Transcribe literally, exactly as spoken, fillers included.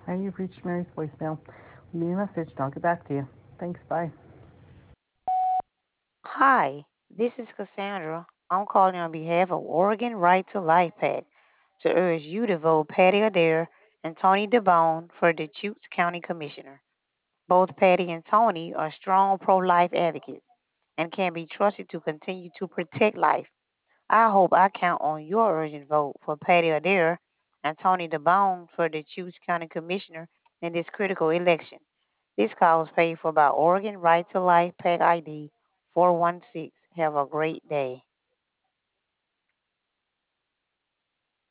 Hi, you've reached Mary's voicemail. Leave me a message and I'll get back to you. Thanks, bye. Hi, this is Cassandra. I'm calling on behalf of Oregon Right to Life PAC to urge you to vote Patty Adair and Tony DeBone for the Deschutes County Commissioner. Both Patty and Tony are strong pro-life advocates and can be trusted to continue to protect life. I hope I count on your urgent vote for Patty Adair and Tony DeBone for the Deschutes County Commissioner in this critical election. This call is paid for by Oregon Right to Life PAC I D four one six. Have a great day.